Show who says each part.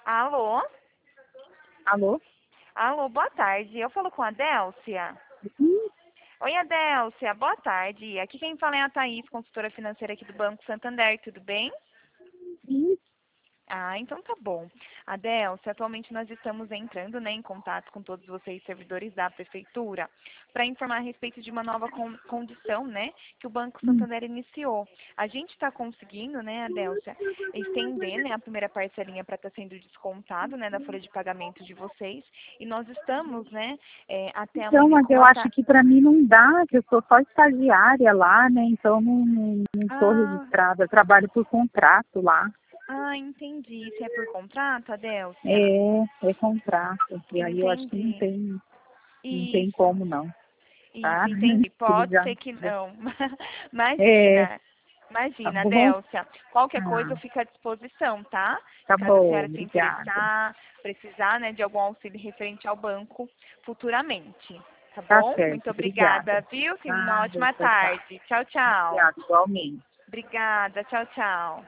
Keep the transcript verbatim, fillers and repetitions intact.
Speaker 1: Alô?
Speaker 2: Alô?
Speaker 1: Alô, boa tarde. Eu falo com a Délcia.
Speaker 2: Sim,
Speaker 1: Oi, Adélcia, boa tarde. Aqui quem fala é a Thaís, consultora financeira aqui do Banco Santander, tudo bem?
Speaker 2: sim.
Speaker 1: Ah, então tá bom. Adélcia, atualmente nós estamos entrando, né, em contato com todos vocês, servidores da Prefeitura, para informar a respeito de uma nova con- condição, né, que o Banco
Speaker 2: Hum.
Speaker 1: Santander iniciou. A gente está conseguindo, né, Adélcia, estender, né, a primeira parcelinha para estar sendo descontado, né, da folha de pagamento de vocês, e nós estamos, né, eh, até
Speaker 2: Então,
Speaker 1: amanhã
Speaker 2: mas
Speaker 1: com
Speaker 2: eu
Speaker 1: uma
Speaker 2: acho
Speaker 1: ta...
Speaker 2: que para mim não dá, que eu sou só estagiária lá, né? Então não, não, não sou
Speaker 1: Ah,
Speaker 2: registrada, eu trabalho por contrato lá.
Speaker 1: ah, entendi. Se é por contrato, Adélcia?
Speaker 2: É, é contrato. E aí eu acho que não
Speaker 1: Entendi.
Speaker 2: tem, não tem
Speaker 1: Isso.
Speaker 2: como não,
Speaker 1: Isso,
Speaker 2: tá?
Speaker 1: entendi.
Speaker 2: Eles
Speaker 1: Pode
Speaker 2: já,
Speaker 1: ser que
Speaker 2: já.
Speaker 1: não.
Speaker 2: É,
Speaker 1: Imagina.
Speaker 2: tá
Speaker 1: Imagina,
Speaker 2: bom?
Speaker 1: Délcia. Qualquer coisa
Speaker 2: Ah,
Speaker 1: eu fico à disposição, tá?
Speaker 2: tá
Speaker 1: Caso a
Speaker 2: bom,
Speaker 1: senhora se
Speaker 2: obrigada.
Speaker 1: interessar, precisar, né, de algum auxílio referente ao banco futuramente. Tá
Speaker 2: Tá
Speaker 1: bom? Muito
Speaker 2: certo,
Speaker 1: obrigada,
Speaker 2: obrigada.
Speaker 1: viu? Tenha uma
Speaker 2: Nada,
Speaker 1: ótima
Speaker 2: tchau, tchau.
Speaker 1: tarde. Tchau, tchau.
Speaker 2: Obrigada, igualmente.
Speaker 1: Obrigada. Tchau, tchau.